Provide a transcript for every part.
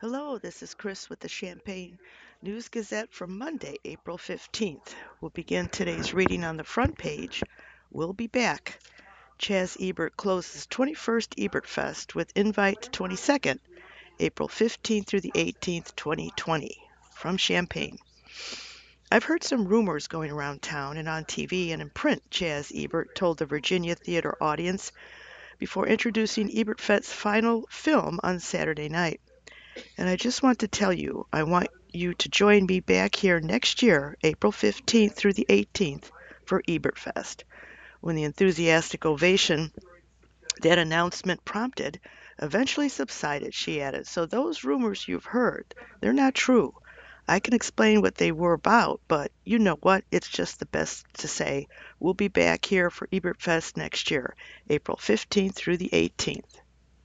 Hello, this is Chris with the Champaign News Gazette from Monday, April 15th. We'll begin today's reading on the front page. We'll be back. Chaz Ebert closes 21st Ebert Fest with invite to 22nd, April 15th through the 18th, 2020. From Champaign. I've heard some rumors going around town and on TV and in print, Chaz Ebert told the Virginia Theater audience before introducing Ebert Fest's final film on Saturday night. And I just want to tell you, I want you to join me back here next year, April 15th through the 18th, for Ebertfest. When the enthusiastic ovation that announcement prompted eventually subsided, she added. So those rumors you've heard, they're not true. I can explain what they were about, but you know what? It's just the best to say. We'll be back here for Ebertfest next year, April 15th through the 18th.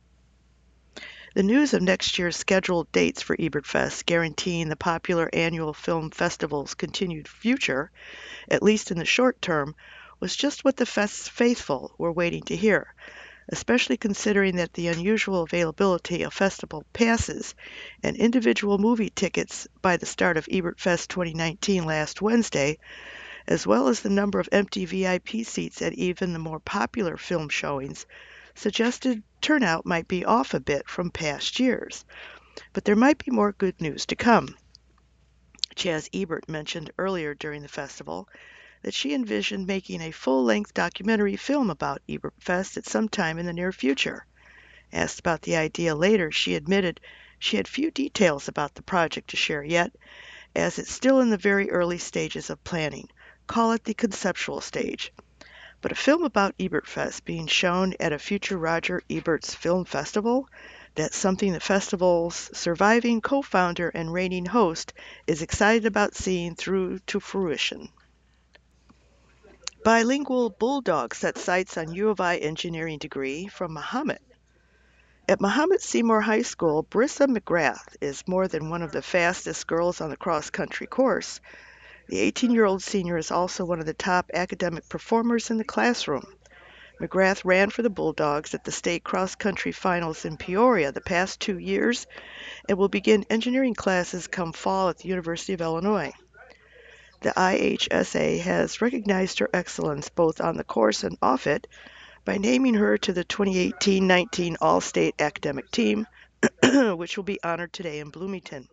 The news of next year's scheduled dates for Ebertfest, guaranteeing the popular annual film festival's continued future, at least in the short term, was just what the Fest's faithful were waiting to hear, especially considering that the unusual availability of festival passes and individual movie tickets by the start of Ebertfest 2019 last Wednesday, as well as the number of empty VIP seats at even the more popular film showings, suggested turnout might be off a bit from past years. But there might be more good news to come. Chaz Ebert mentioned earlier during the festival that she envisioned making a full-length documentary film about Ebertfest at some time in the near future. Asked about the idea later, she admitted she had few details about the project to share yet, as it's still in the very early stages of planning. Call it the conceptual stage. But a film about Ebertfest being shown at a future Roger Ebert's Film Festival, that's something the festival's surviving co-founder and reigning host is excited about seeing through to fruition. Bilingual Bulldog set sights on U of I engineering degree from Muhammad. At Muhammad Seymour High School, Brissa McGrath is more than one of the fastest girls on the cross-country course. The 18-year-old senior is also one of the top academic performers in the classroom. McGrath ran for the Bulldogs at the state cross-country finals in Peoria the past 2 years and will begin engineering classes come fall at the University of Illinois. The IHSA has recognized her excellence both on the course and off it by naming her to the 2018-19 All-State Academic Team, which will be honored today in Bloomington.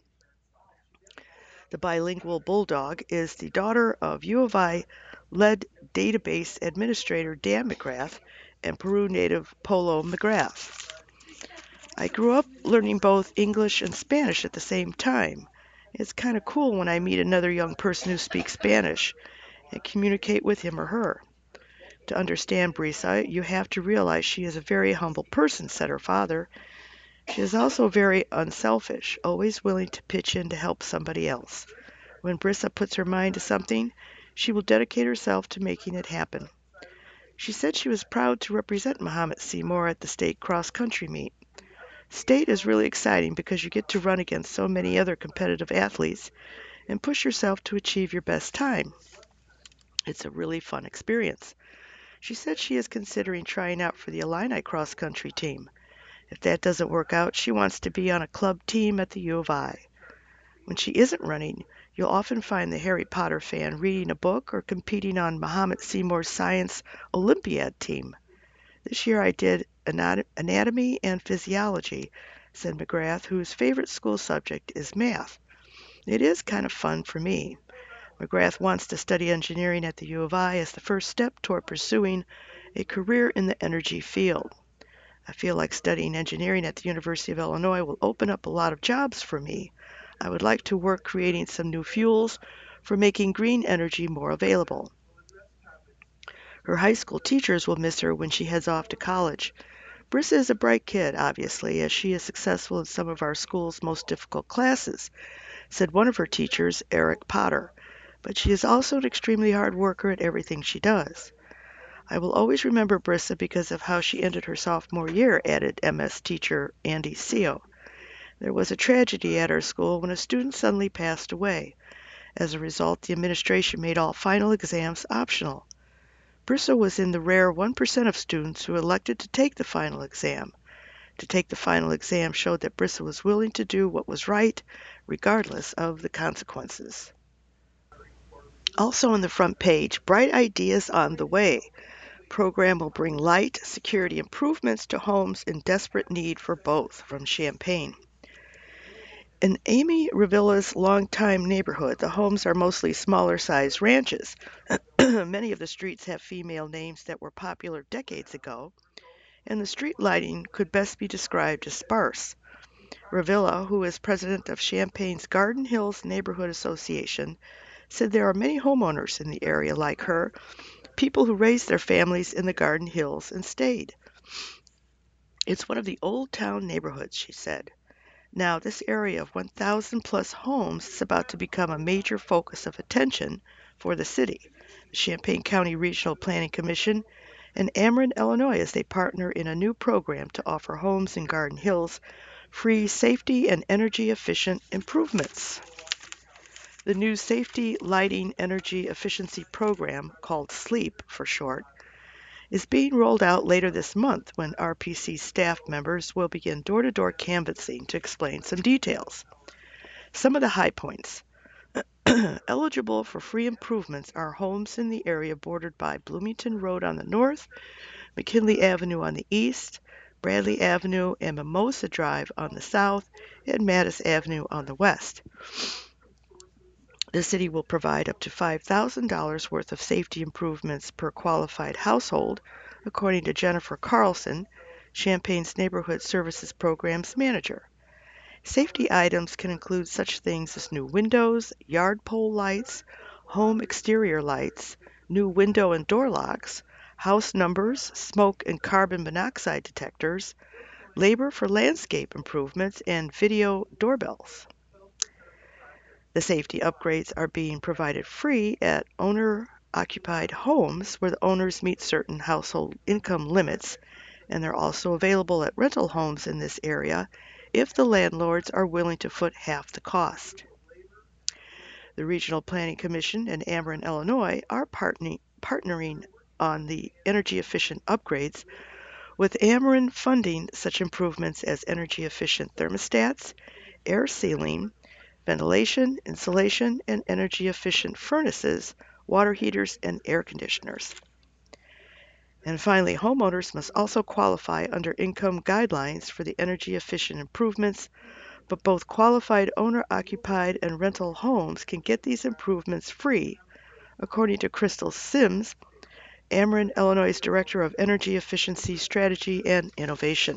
The bilingual Bulldog is the daughter of U of I lead database administrator Dan McGrath and Peru native Polo McGrath. I grew up learning both English and Spanish at the same time. It's kind of cool when I meet another young person who speaks Spanish and communicate with him or her. To understand Brisa, you have to realize she is a very humble person, said her father. She is also very unselfish, always willing to pitch in to help somebody else. When Brissa puts her mind to something, she will dedicate herself to making it happen. She said she was proud to represent Muhammad Seymour at the state cross-country meet. State is really exciting because you get to run against so many other competitive athletes and push yourself to achieve your best time. It's a really fun experience. She said she is considering trying out for the Illini cross-country team. If that doesn't work out, she wants to be on a club team at the U of I. When she isn't running, you'll often find the Harry Potter fan reading a book or competing on Muhammad Seymour's Science Olympiad team. This year I did anatomy and physiology, said McGrath, whose favorite school subject is math. It is kind of fun for me. McGrath wants to study engineering at the U of I as the first step toward pursuing a career in the energy field. I feel like studying engineering at the University of Illinois will open up a lot of jobs for me. I would like to work creating some new fuels for making green energy more available. Her high school teachers will miss her when she heads off to college. Brissa is a bright kid, obviously, as she is successful in some of our school's most difficult classes, said one of her teachers, Eric Potter. But she is also an extremely hard worker at everything she does. I will always remember Brissa because of how she ended her sophomore year, added MS teacher Andy Seo. There was a tragedy at our school when a student suddenly passed away. As a result, the administration made all final exams optional. Brissa was in the rare 1% of students who elected to take the final exam. to take the final exam showed that Brissa was willing to do what was right, regardless of the consequences. Also on the front page, bright ideas on the way. Program will bring light, security improvements to homes in desperate need for both, from Champaign. In Amy Revilla's longtime neighborhood, the homes are mostly smaller-sized ranches. Many of the streets have female names that were popular decades ago, and the street lighting could best be described as sparse. Revilla, who is president of Champaign's Garden Hills Neighborhood Association, said there are many homeowners in the area like her, people who raised their families in the Garden Hills and stayed. It's one of the old town neighborhoods, she said. Now, this area of 1,000 plus homes is about to become a major focus of attention for the city. The Champaign County Regional Planning Commission and Ameren, Illinois, as they partner in a new program to offer homes in Garden Hills free safety and energy efficient improvements. The new Safety Lighting Energy Efficiency Program, called SLEEP for short, is being rolled out later this month when RPC staff members will begin door-to-door canvassing to explain some details. Some of the high points. Eligible for free improvements are homes in the area bordered by Bloomington Road on the north, McKinley Avenue on the east, Bradley Avenue and Mimosa Drive on the south, and Mattis Avenue on the west. The city will provide up to $5,000 worth of safety improvements per qualified household, according to Jennifer Carlson, Champaign's Neighborhood Services Programs Manager. Safety items can include such things as new windows, yard pole lights, home exterior lights, new window and door locks, house numbers, smoke and carbon monoxide detectors, labor for landscape improvements, and video doorbells. The safety upgrades are being provided free at owner-occupied homes where the owners meet certain household income limits, and they're also available at rental homes in this area if the landlords are willing to foot half the cost. The Regional Planning Commission and Ameren, Illinois are partnering on the energy-efficient upgrades, with Ameren funding such improvements as energy-efficient thermostats, air sealing, ventilation, insulation, and energy-efficient furnaces, water heaters, and air conditioners. And finally, homeowners must also qualify under income guidelines for the energy-efficient improvements, but both qualified owner-occupied and rental homes can get these improvements free, according to Crystal Sims, Ameren, Illinois' Director of Energy Efficiency Strategy and Innovation.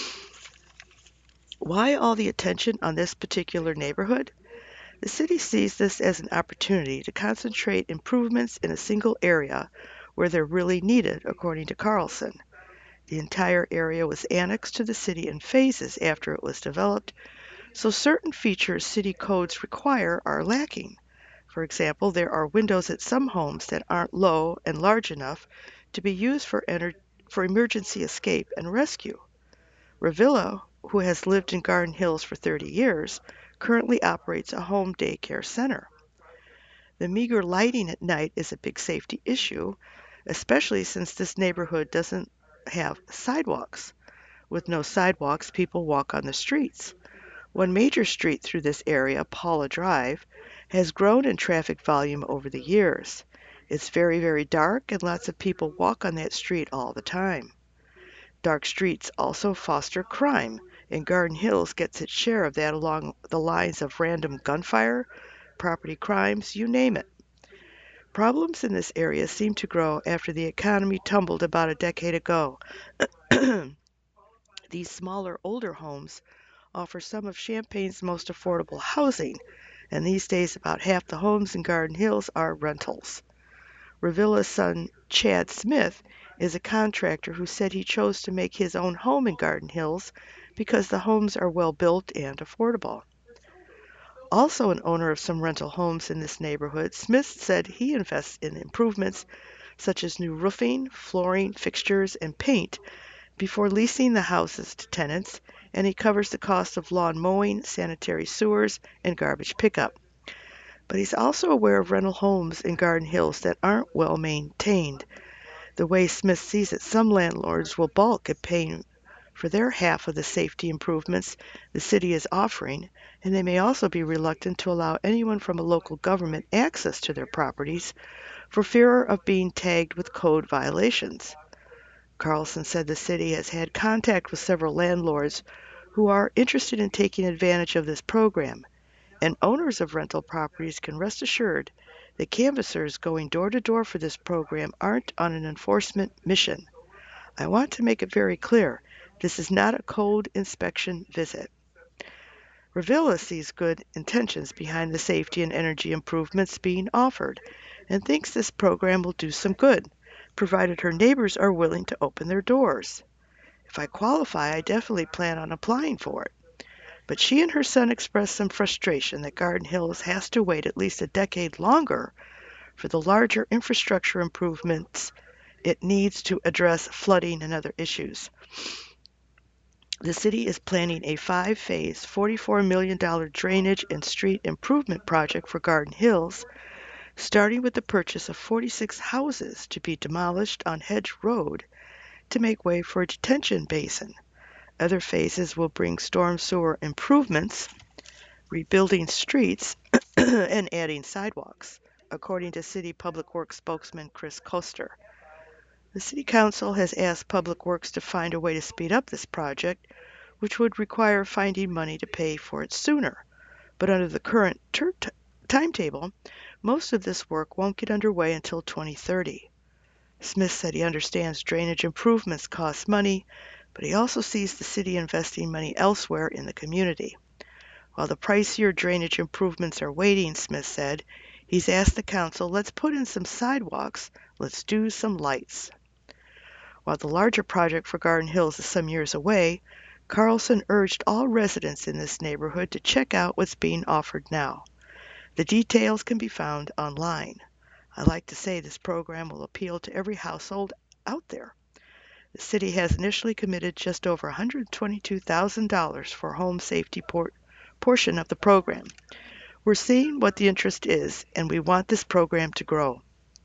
Why all the attention on this particular neighborhood? The city sees this as an opportunity to concentrate improvements in a single area where they're really needed, according to Carlson. The entire area was annexed to the city in phases after it was developed, so certain features city codes require are lacking. For example, there are windows at some homes that aren't low and large enough to be used for emergency escape and rescue. Revilla, who has lived in Garden Hills for 30 years, currently operates a home daycare center. The meager lighting at night is a big safety issue, especially since this neighborhood doesn't have sidewalks. With no sidewalks, people walk on the streets. One major street through this area, Paula Drive, has grown in traffic volume over the years. It's very, very dark, and lots of people walk on that street all the time. Dark streets also foster crime, and Garden Hills gets its share of that along the lines of random gunfire, property crimes, you name it. Problems in this area seem to grow after the economy tumbled about a decade ago. These smaller, older homes offer some of Champaign's most affordable housing, and these days about half the homes in Garden Hills are rentals. Revilla's son, Chad Smith, is a contractor who said he chose to make his own home in Garden Hills because the homes are well built and affordable. Also an owner of some rental homes in this neighborhood, Smith said he invests in improvements such as new roofing, flooring, fixtures, and paint before leasing the houses to tenants, and he covers the cost of lawn mowing, sanitary sewers, and garbage pickup. But he's also aware of rental homes in Garden Hills that aren't well maintained. The way Smith sees it, some landlords will balk at paying for their half of the safety improvements the city is offering, and they may also be reluctant to allow anyone from a local government access to their properties for fear of being tagged with code violations. Carlson said the city has had contact with several landlords who are interested in taking advantage of this program, and owners of rental properties can rest assured that canvassers going door to door for this program aren't on an enforcement mission. I want to make it very clear, this is not a code inspection visit. Revilla sees good intentions behind the safety and energy improvements being offered and thinks this program will do some good, provided her neighbors are willing to open their doors. If I qualify, I definitely plan on applying for it. But she and her son expressed some frustration that Garden Hills has to wait at least a decade longer for the larger infrastructure improvements it needs to address flooding and other issues. The city is planning a 5-phase, $44 million drainage and street improvement project for Garden Hills, starting with the purchase of 46 houses to be demolished on Hedge Road to make way for a detention basin. Other phases will bring storm sewer improvements, rebuilding streets, and adding sidewalks, according to City Public Works spokesman Chris Koster. The City Council has asked Public Works to find a way to speed up this project, which would require finding money to pay for it sooner. But under the current timetable, most of this work won't get underway until 2030. Smith said he understands drainage improvements cost money, but he also sees the city investing money elsewhere in the community. While the pricier drainage improvements are waiting, Smith said, he's asked the council, let's put in some sidewalks, let's do some lights. While the larger project for Garden Hills is some years away, Carlson urged all residents in this neighborhood to check out what's being offered now. The details can be found online. I like to say this program will appeal to every household out there. The city has initially committed just over $122,000 for home safety portion of the program. We're seeing what the interest is, and we want this program to grow.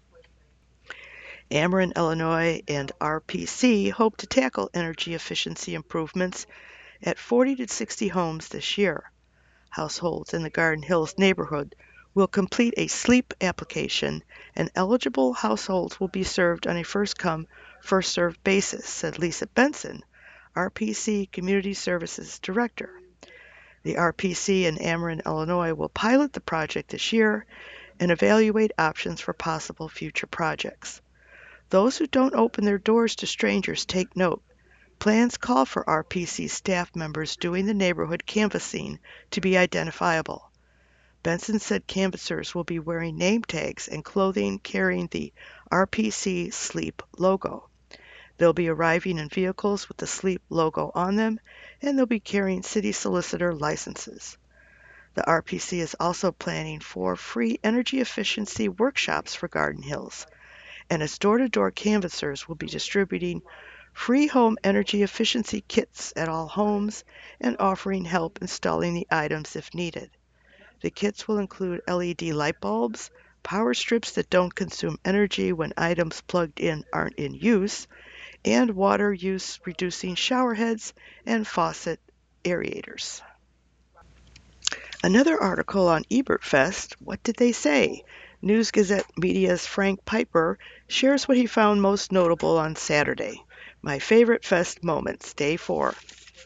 Ameren, Illinois, and RPC hope to tackle energy efficiency improvements at 40 to 60 homes this year. Households in the Garden Hills neighborhood will complete a SLEEP application, and eligible households will be served on a first-come, first-served basis, said Lisa Benson, RPC Community Services Director. The RPC in Ameren, Illinois will pilot the project this year and evaluate options for possible future projects. Those who don't open their doors to strangers take note. Plans call for RPC staff members doing the neighborhood canvassing to be identifiable. Benson said canvassers will be wearing name tags and clothing carrying the RPC SLEEP logo. They'll be arriving in vehicles with the SLEEP logo on them, and they'll be carrying city solicitor licenses. The RPC is also planning 4 free energy efficiency workshops for Garden Hills, and its door-to-door canvassers will be distributing free home energy efficiency kits at all homes and offering help installing the items if needed. The kits will include LED light bulbs, power strips that don't consume energy when items plugged in aren't in use, and water use reducing shower heads and faucet aerators. Another article on Ebertfest, What Did They Say? News Gazette Media's Frank Piper shares what he found most notable on Saturday. My favorite fest moments, Day 4.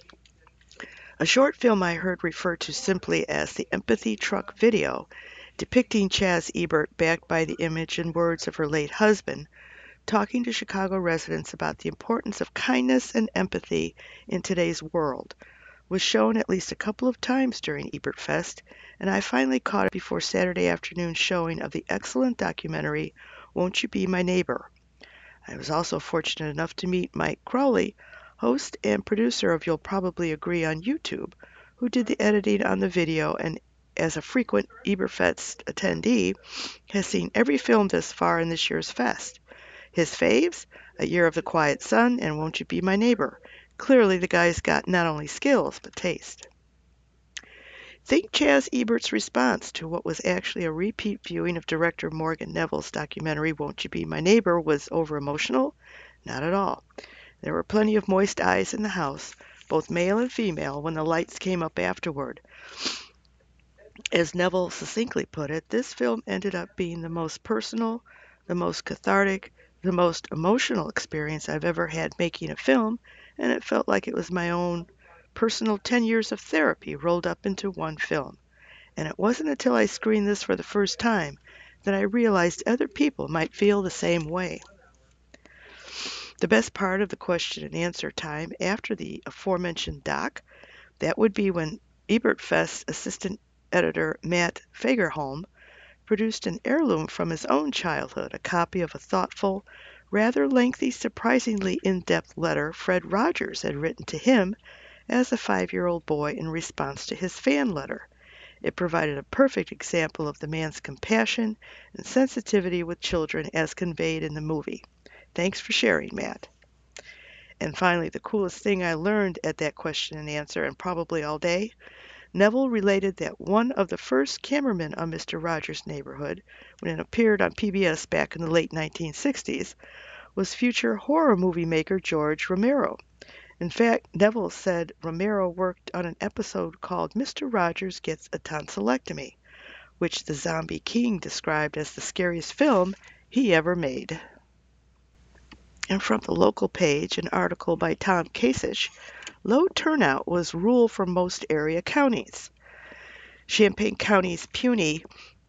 A short film I heard referred to simply as the Empathy Truck video, depicting Chaz Ebert, backed by the image and words of her late husband, talking to Chicago residents about the importance of kindness and empathy in today's world, was shown at least a couple of times during Ebertfest, and I finally caught it before Saturday afternoon's showing of the excellent documentary Won't You Be My Neighbor? I was also fortunate enough to meet Mike Crowley, host and producer of You'll Probably Agree on YouTube, who did the editing on the video and, as a frequent Ebertfest attendee, has seen every film thus far in this year's fest. His faves? A Year of the Quiet Sun and Won't You Be My Neighbor. Clearly the guy's got not only skills, but taste. Think Chaz Ebert's response to what was actually a repeat viewing of director Morgan Neville's documentary Won't You Be My Neighbor was over-emotional? Not at all. There were plenty of moist eyes in the house, both male and female, when the lights came up afterward. As Neville succinctly put it, this film ended up being the most personal, the most cathartic, the most emotional experience I've ever had making a film, and it felt like it was my own personal 10 years of therapy rolled up into one film. And it wasn't until I screened this for the first time that I realized other people might feel the same way. The best part of the question and answer time after the aforementioned doc, that would be when Ebertfest assistant editor Matt Fagerholm produced an heirloom from his own childhood, a copy of a thoughtful, rather lengthy, surprisingly in-depth letter Fred Rogers had written to him as a 5-year-old boy in response to his fan letter. It provided a perfect example of the man's compassion and sensitivity with children as conveyed in the movie. Thanks for sharing, Matt. And finally, the coolest thing I learned at that question and answer, and probably all day, Neville related that one of the first cameramen on Mr. Rogers' Neighborhood, when it appeared on PBS back in the late 1960s, was future horror movie maker George Romero. In fact, Neville said Romero worked on an episode called Mr. Rogers Gets a Tonsillectomy, which the Zombie King described as the scariest film he ever made. And from the local page, an article by Tom Kasich, low turnout was rule for most area counties. Champaign County's puny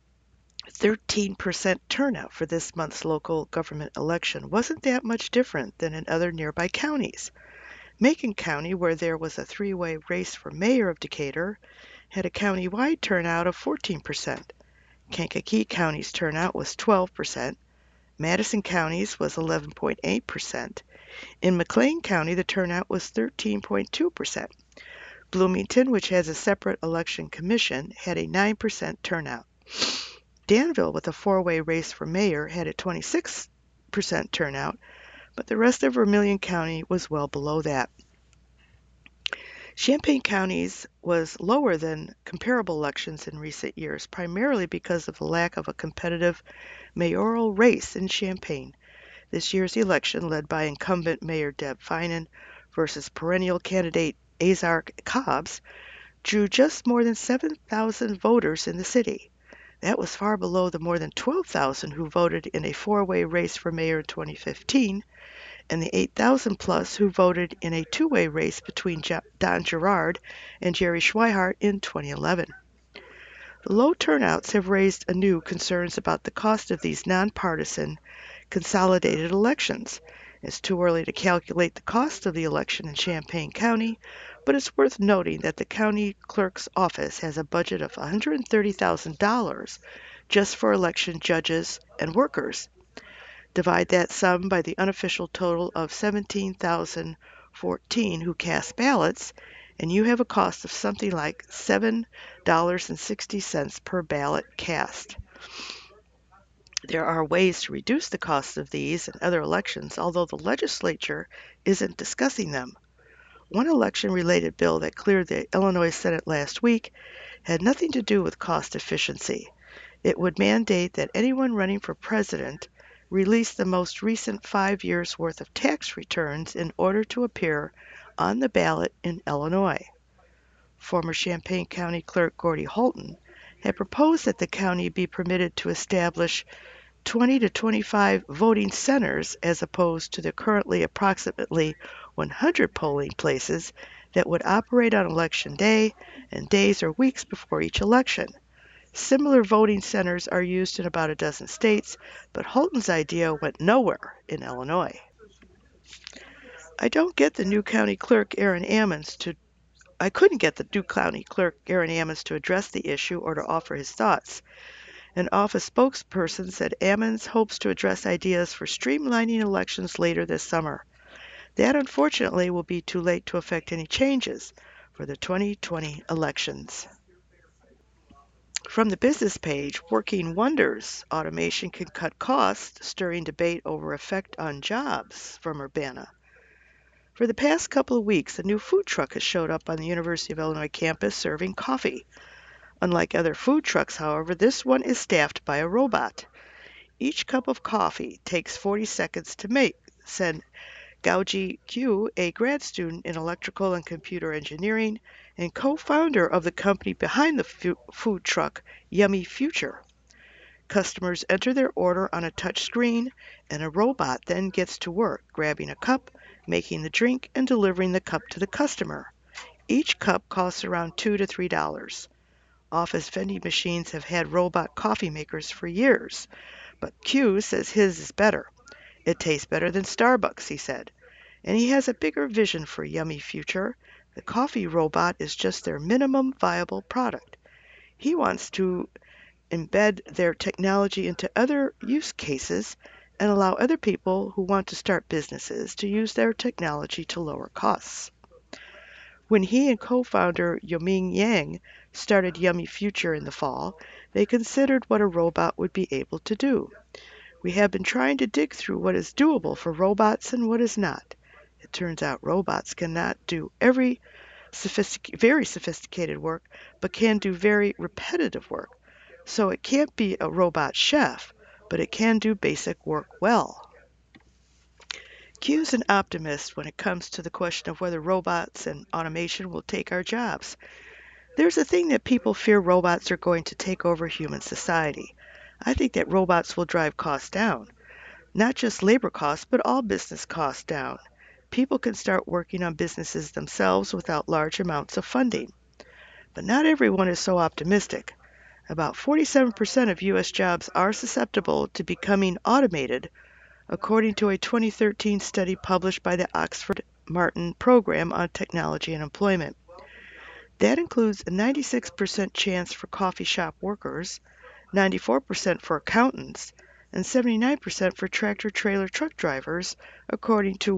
13% turnout for this month's local government election wasn't that much different than in other nearby counties. Macon County, where there was a three-way race for mayor of Decatur, had a county-wide turnout of 14%. Kankakee County's turnout was 12%. Madison County's was 11.8%. In McLean County, the turnout was 13.2%. Bloomington, which has a separate election commission, had a 9% turnout. Danville, with a four-way race for mayor, had a 26% turnout, but the rest of Vermilion County was well below that. Champaign County's was lower than comparable elections in recent years, primarily because of the lack of a competitive mayoral race in Champaign. This year's election, led by incumbent Mayor Deb Feinen versus perennial candidate Azark Cobbs, drew just more than 7,000 voters in the city. That was far below the more than 12,000 who voted in a four-way race for mayor in 2015 and the 8,000 plus who voted in a two-way race between Don Gerard and Jerry Schweihart in 2011. The low turnouts have raised anew concerns about the cost of these nonpartisan, consolidated elections. It's too early to calculate the cost of the election in Champaign County, but it's worth noting that the county clerk's office has a budget of $130,000 just for election judges and workers. Divide that sum by the unofficial total of 17,014 who cast ballots, and you have a cost of something like $7.60 per ballot cast. There are ways to reduce the cost of these and other elections, although the legislature isn't discussing them. One election-related bill that cleared the Illinois Senate last week had nothing to do with cost efficiency. It would mandate that anyone running for president release the most recent 5 years' worth of tax returns in order to appear on the ballot in Illinois. Former Champaign County Clerk Gordy Holton had proposed that the county be permitted to establish 20 to 25 voting centers as opposed to the currently approximately 100 polling places that would operate on election day and days or weeks before each election. Similar voting centers are used in about a dozen states, but Holton's idea went nowhere in Illinois. I don't get the new county clerk Aaron Ammons to I couldn't get the new county clerk Aaron Ammons to address the issue or to offer his thoughts. An office spokesperson said Ammons hopes to address ideas for streamlining elections later this summer. That, unfortunately, will be too late to affect any changes for the 2020 elections. From the business page, Working Wonders, automation can cut costs, stirring debate over effect on jobs from Urbana. For the past couple of weeks, a new food truck has showed up on the University of Illinois campus serving coffee. Unlike other food trucks, however, this one is staffed by a robot. Each cup of coffee takes 40 seconds to make, said Gauji Q, a grad student in electrical and computer engineering and co-founder of the company behind the food truck Yummy Future. Customers enter their order on a touch screen, and a robot then gets to work grabbing a cup, making the drink, and delivering the cup to the customer. Each cup costs around $2 to $3. Office vending machines have had robot coffee makers for years, but Q says his is better. It tastes better than Starbucks, he said. And he has a bigger vision for Yummy Future. The coffee robot is just their minimum viable product. He wants to embed their technology into other use cases and allow other people who want to start businesses to use their technology to lower costs. When he and co-founder Yoming Yang started Yummy Future in the fall, they considered what a robot would be able to do. We have been trying to dig through what is doable for robots and what is not. It turns out robots cannot do very sophisticated work, but can do very repetitive work. So it can't be a robot chef, but it can do basic work well. Q's an optimist when it comes to the question of whether robots and automation will take our jobs. There's a thing that people fear robots are going to take over human society. I think that robots will drive costs down. Not just labor costs, but all business costs down. People can start working on businesses themselves without large amounts of funding. But not everyone is so optimistic. About 47% of U.S. jobs are susceptible to becoming automated, according to a 2013 study published by the Oxford Martin Program on Technology and Employment. That includes a 96% chance for coffee shop workers, 94% for accountants, and 79% for tractor-trailer truck drivers, according to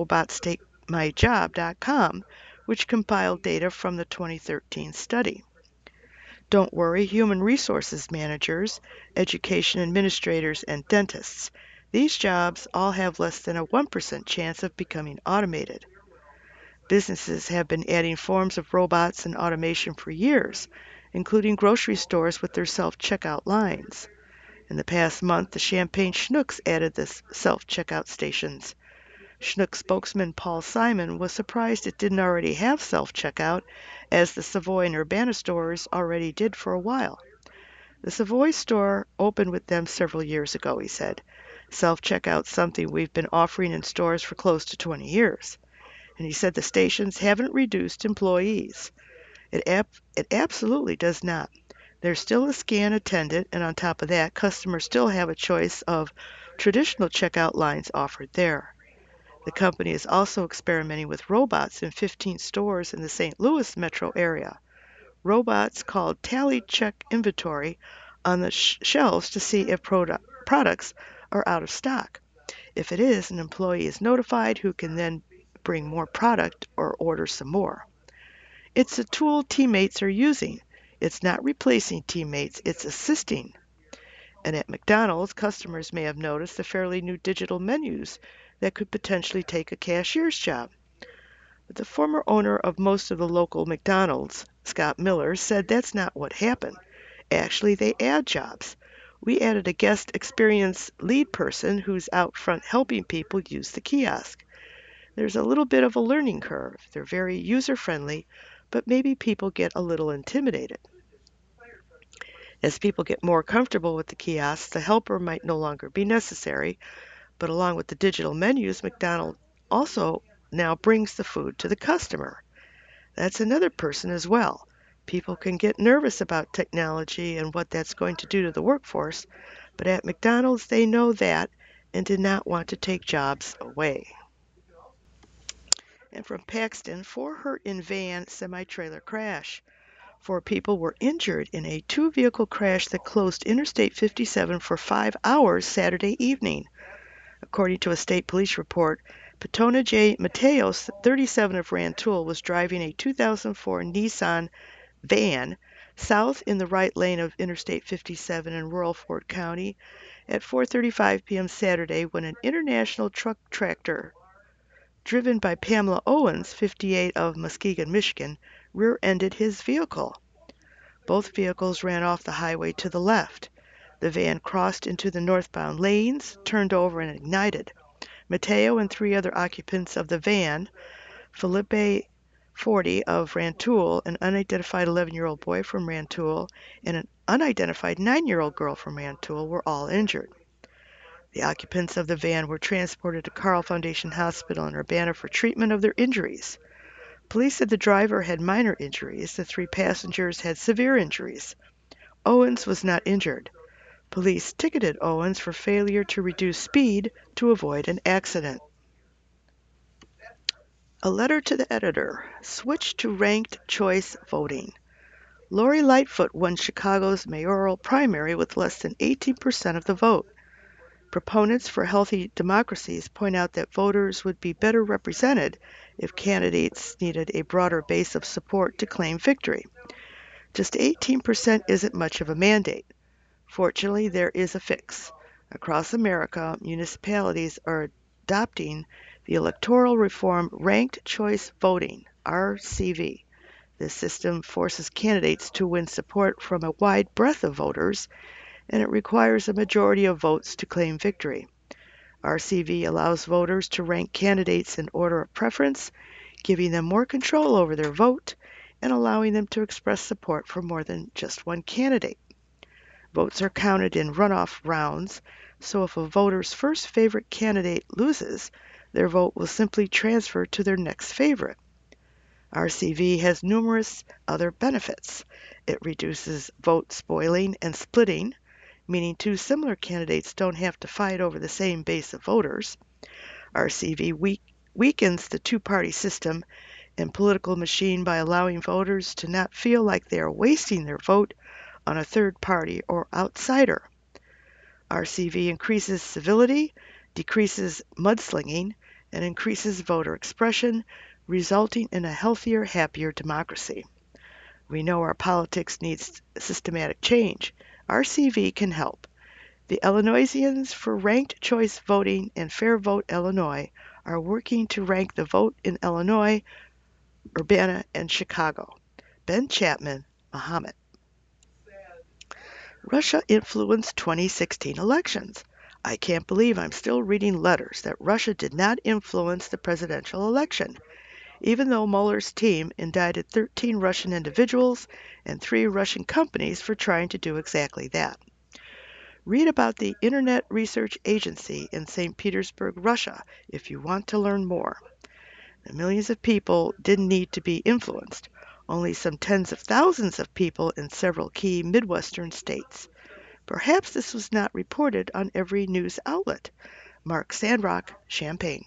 WillRobots.TakeMyJob.com, which compiled data from the 2013 study. Don't worry, human resources managers, education administrators, and dentists. These jobs all have less than a 1% chance of becoming automated. Businesses have been adding forms of robots and automation for years, including grocery stores with their self-checkout lines. In the past month, the Champagne Schnucks added the self-checkout stations. Schnucks spokesman Paul Simon was surprised it didn't already have self-checkout, as the Savoy and Urbana stores already did for a while. The Savoy store opened with them several years ago, he said. Self-checkout's something we've been offering in stores for close to 20 years. And he said the stations haven't reduced employees. It absolutely does not. There's still a scan attendant, and on top of that, customers still have a choice of traditional checkout lines offered there. The company is also experimenting with robots in 15 stores in the St. Louis metro area. Robots called tally check inventory on the shelves to see if products are out of stock. If it is, an employee is notified who can then bring more product or order some more. It's a tool teammates are using. It's not replacing teammates, it's assisting. And at McDonald's, customers may have noticed the fairly new digital menus that could potentially take a cashier's job. But the former owner of most of the local McDonald's, Scott Miller, said that's not what happened. Actually, they add jobs. We added a guest experience lead person who's out front helping people use the kiosk. There's a little bit of a learning curve. They're very user-friendly, but maybe people get a little intimidated. As people get more comfortable with the kiosks, the helper might no longer be necessary, but along with the digital menus, McDonald's also now brings the food to the customer. That's another person as well. People can get nervous about technology and what that's going to do to the workforce, but at McDonald's they know that and did not want to take jobs away. And from Paxton, 4 hurt in van semi-trailer crash. 4 people were injured in a 2-vehicle crash that closed Interstate 57 for 5 hours Saturday evening. According to a state police report, Petona J. Mateos, 37 of Rantoul, was driving a 2004 Nissan van south in the right lane of Interstate 57 in rural Ford County at 4:35 p.m. Saturday when an international truck tractor driven by Pamela Owens, 58, of Muskegon, Michigan, rear-ended his vehicle. Both vehicles ran off the highway to the left. The van crossed into the northbound lanes, turned over, and ignited. Mateo and three other occupants of the van, Felipe 40 of Rantoul, an unidentified 11-year-old boy from Rantoul, and an unidentified 9-year-old girl from Rantoul, were all injured. The occupants of the van were transported to Carle Foundation Hospital in Urbana for treatment of their injuries. Police said the driver had minor injuries. The three passengers had severe injuries. Owens was not injured. Police ticketed Owens for failure to reduce speed to avoid an accident. A letter to the editor. Switch to ranked choice voting. Lori Lightfoot won Chicago's mayoral primary with less than 18% of the vote. Proponents for healthy democracies point out that voters would be better represented if candidates needed a broader base of support to claim victory. Just 18% isn't much of a mandate. Fortunately, there is a fix. Across America, municipalities are adopting the electoral reform ranked choice voting, RCV. This system forces candidates to win support from a wide breadth of voters, and it requires a majority of votes to claim victory. RCV allows voters to rank candidates in order of preference, giving them more control over their vote and allowing them to express support for more than just one candidate. Votes are counted in runoff rounds, so if a voter's first favorite candidate loses, their vote will simply transfer to their next favorite. RCV has numerous other benefits. It reduces vote spoiling and splitting, meaning two similar candidates don't have to fight over the same base of voters. RCV weakens the two-party system and political machine by allowing voters to not feel like they are wasting their vote on a third party or outsider. RCV increases civility, decreases mudslinging, and increases voter expression, resulting in a healthier, happier democracy. We know our politics needs systematic change. RCV can help. The Illinoisans for Ranked Choice Voting and Fair Vote Illinois are working to rank the vote in Illinois, Urbana, and Chicago. Ben Chapman, Mahomet. Russia influenced 2016 elections. I can't believe I'm still reading letters that Russia did not influence the presidential election, even though Mueller's team indicted 13 Russian individuals and 3 Russian companies for trying to do exactly that. Read about the Internet Research Agency in St. Petersburg, Russia, if you want to learn more. The millions of people didn't need to be influenced, only some tens of thousands of people in several key Midwestern states. Perhaps this was not reported on every news outlet. Mark Sandrock, Champaign.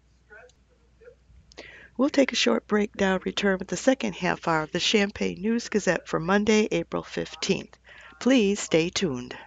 We'll take a short break now and return with the second half hour of the Champaign News Gazette for Monday, April 15th. Please stay tuned.